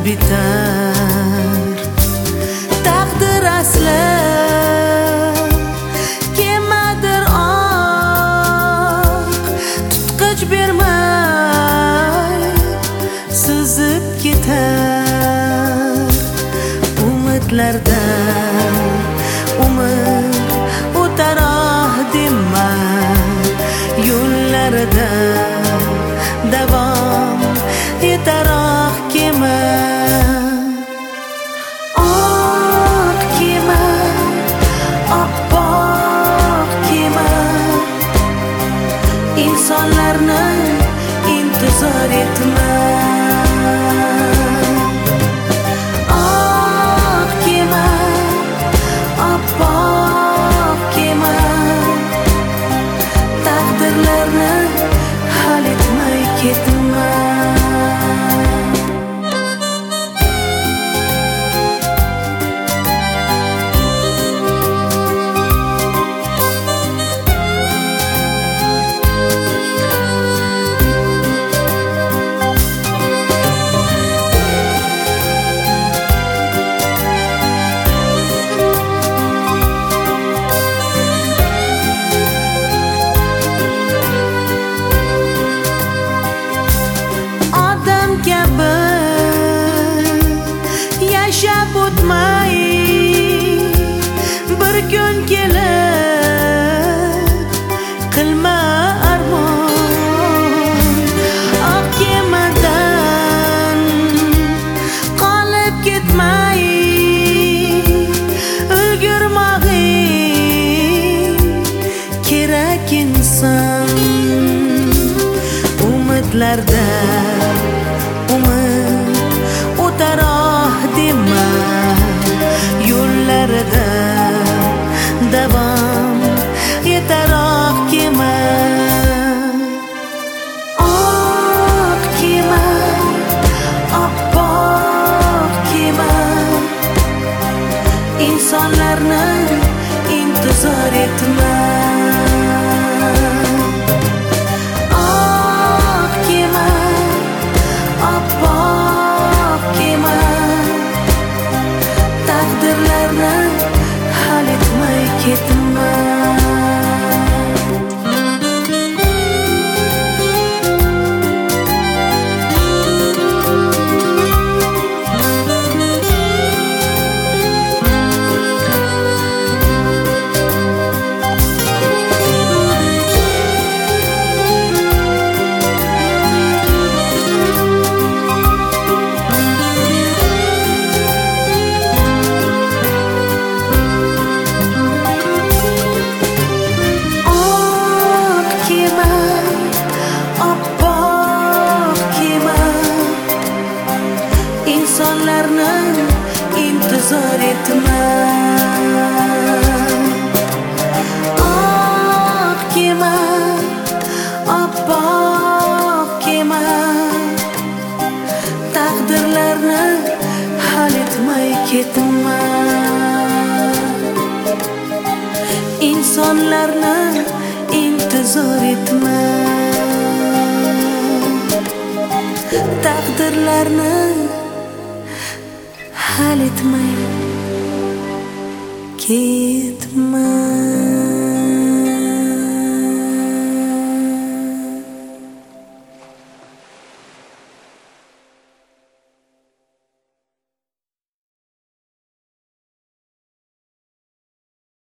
bitar. Taqdir asli kemadir oq, tutqich bermay suzib ketar. Umidlardan umid o'tar dema, yo'llarida davom etar kema. Oq kema, oppoq kema, insonlarni intizor etma. Oq kema, oppoq kema, taqdirlarni hal etmay ketma. Yashab o'tmay bir kun kelib qilma armon. Oq kemadan qolib ketmay ulgurmag'ing kerak inson. Umidlarda umid o'tar dema, yo'llarida davom etar kema. Oq kema, oppoq kema, insonlarni intizor etma. Oq kema, oppoq kema, taqdirlarni hal etmay ketma. Insonlarni intizor etma. Oq kema, oppoq kema, taqdirlarni hal etmay ketma. Insonlarni intizor etma. Taqdirlarni hal etmay ketma.